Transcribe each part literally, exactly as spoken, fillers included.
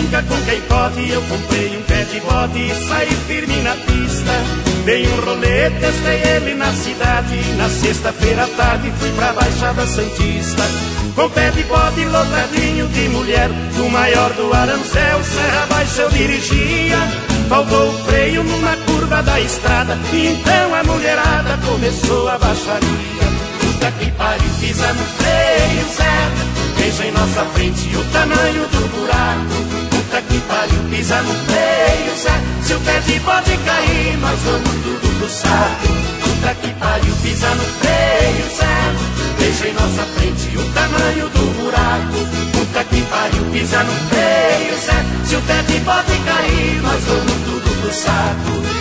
brinca com quem pode. Eu comprei um pé de bode e saí firme na pista. Dei um rolê, testei ele na cidade. Na sexta-feira à tarde fui pra Baixada Santista. Com pé de bode lotadinho de mulher, o maior do Aranzel, serra abaixo eu dirigia. Faltou o freio numa curva da estrada, e então a mulherada começou a baixaria. Puta que pariu, pisa no freio certo, veja em nossa frente o tamanho do buraco. Puta que pariu, pisa no freio certo, se o pé de bode cair, nós vamos tudo pro saco. Puta que pariu, pisa no freio certo, veja em nossa frente o tamanho do buraco. Puta que pariu, pisa no freio certo, se o pé de bode cair, nós vamos tudo pro saco.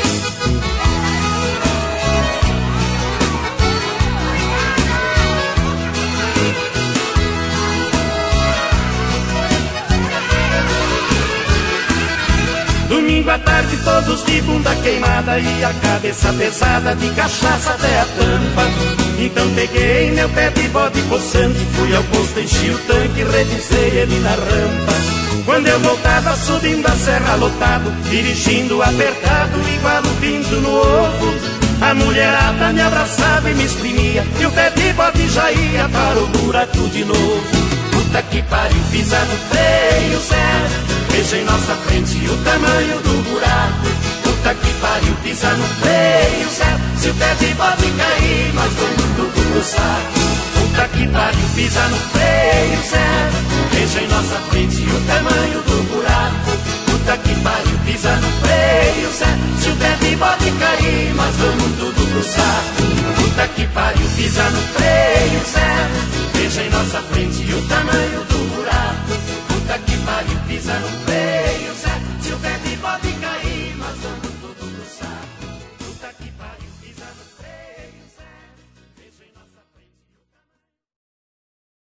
Domingo à tarde todos de bunda queimada e a cabeça pesada de cachaça até a tampa. Então peguei meu pé de bode coçante, fui ao posto, enchi o tanque e revisei ele na rampa. Quando eu voltava subindo a serra lotado, dirigindo apertado igual o pinto no ovo, a mulherada me abraçava e me exprimia, e o pé de bode já ia para o buraco de novo. Puta que pariu, pisa no freio certo, veja em nossa frente o tamanho do buraco. Puta que pariu, pisa no freio certo, se o pé de bode cair, nós vamos tudo pro saco. Puta que pariu, pisa no freio certo, veja em nossa frente o tamanho do buraco. Puta que pariu, pisa no freio certo, se o pé de bode cair, nós vamos tudo pro saco. Puta que pariu, pisa no freio certo, veja em nossa frente o tamanho do buraco. Puta que pariu, pisa no